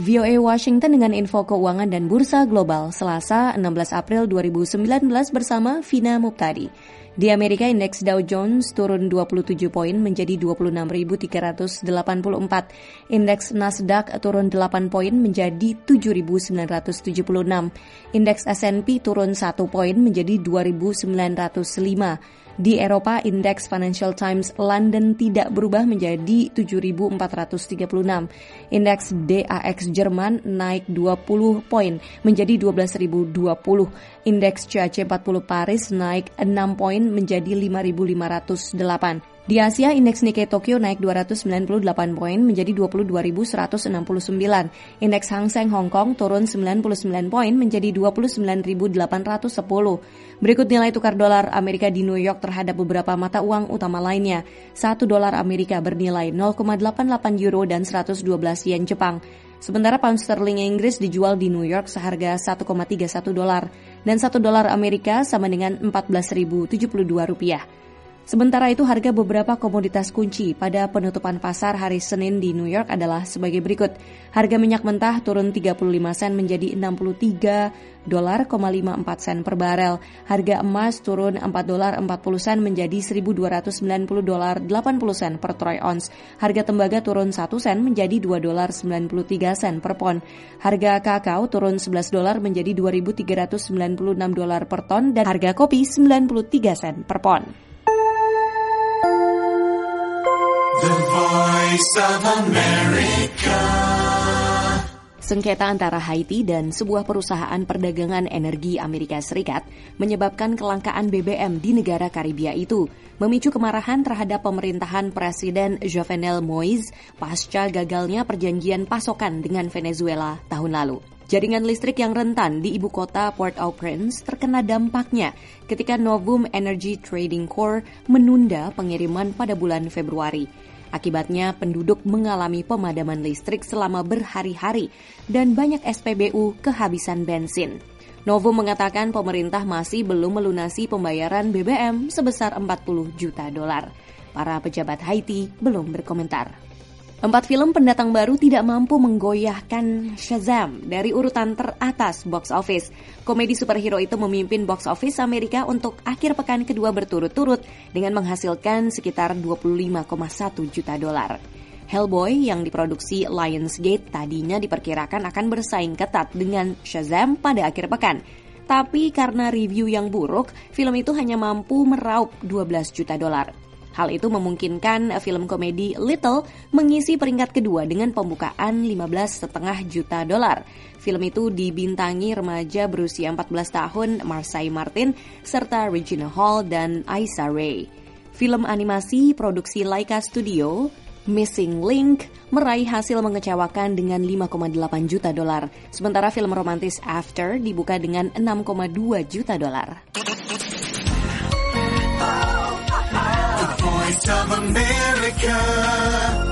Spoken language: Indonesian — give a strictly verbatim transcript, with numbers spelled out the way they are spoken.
V O A Washington dengan info keuangan dan bursa global Selasa enam belas April dua ribu sembilan belas bersama Vina Muptadi. Di Amerika, indeks Dow Jones turun dua puluh tujuh poin menjadi dua puluh enam ribu tiga ratus delapan puluh empat. Indeks Nasdaq turun delapan poin menjadi tujuh ribu sembilan ratus tujuh puluh enam. Indeks S and P turun satu poin menjadi dua ribu sembilan ratus lima. Di Eropa, indeks Financial Times London tidak berubah menjadi tujuh ribu empat ratus tiga puluh enam. Indeks D A X Jerman naik dua puluh poin menjadi dua belas ribu dua puluh. Indeks C A C empat puluh Paris naik enam poin menjadi lima ribu lima ratus delapan. Di Asia, indeks Nikkei Tokyo naik dua ratus sembilan puluh delapan poin menjadi dua puluh dua ribu seratus enam puluh sembilan. Indeks Hang Seng Hong Kong turun sembilan puluh sembilan poin menjadi dua puluh sembilan ribu delapan ratus sepuluh. Berikut nilai tukar dolar Amerika di New York terhadap beberapa mata uang utama lainnya. satu dolar Amerika bernilai nol koma delapan delapan euro dan seratus dua belas yen Jepang. Sementara pound sterling Inggris dijual di New York seharga satu koma tiga satu dolar dan satu dolar Amerika sama dengan empat belas ribu tujuh puluh dua rupiah. Sementara itu, harga beberapa komoditas kunci pada penutupan pasar hari Senin di New York adalah sebagai berikut. Harga minyak mentah turun tiga puluh lima sen menjadi enam puluh tiga dolar koma lima empat sen per barel. Harga emas turun empat dolar empat puluh sen menjadi seribu dua ratus sembilan puluh dolar delapan puluh sen per troy ounce. Harga tembaga turun satu sen menjadi dua dolar sembilan puluh tiga sen per pon. Harga kakao turun sebelas dolar menjadi dua ribu tiga ratus sembilan puluh enam dolar per ton dan harga kopi sembilan puluh tiga sen per pon. The Voice of America. Sengketa antara Haiti dan sebuah perusahaan perdagangan energi Amerika Serikat menyebabkan kelangkaan B B M di negara Karibia itu, memicu kemarahan terhadap pemerintahan Presiden Jovenel Moïse pasca gagalnya perjanjian pasokan dengan Venezuela tahun lalu. Jaringan listrik yang rentan di ibu kota Port-au-Prince terkena dampaknya ketika Novum Energy Trading Corp menunda pengiriman pada bulan Februari. Akibatnya penduduk mengalami pemadaman listrik selama berhari-hari dan banyak S P B U kehabisan bensin. Novum mengatakan pemerintah masih belum melunasi pembayaran B B M sebesar empat puluh juta dolar. Para pejabat Haiti belum berkomentar. Empat film pendatang baru tidak mampu menggoyahkan Shazam dari urutan teratas box office. Komedi superhero itu memimpin box office Amerika untuk akhir pekan kedua berturut-turut dengan menghasilkan sekitar dua puluh lima koma satu juta dolar. Hellboy yang diproduksi Lionsgate tadinya diperkirakan akan bersaing ketat dengan Shazam pada akhir pekan. Tapi karena review yang buruk, film itu hanya mampu meraup dua belas juta dolar. Hal itu memungkinkan film komedi Little mengisi peringkat kedua dengan pembukaan lima belas koma lima juta dolar. Film itu dibintangi remaja berusia empat belas tahun Marsai Martin serta Regina Hall dan Issa Rae. Film animasi produksi Laika Studio, Missing Link, meraih hasil mengecewakan dengan lima koma delapan juta dolar. Sementara film romantis After dibuka dengan enam koma dua juta dolar. Voice of America.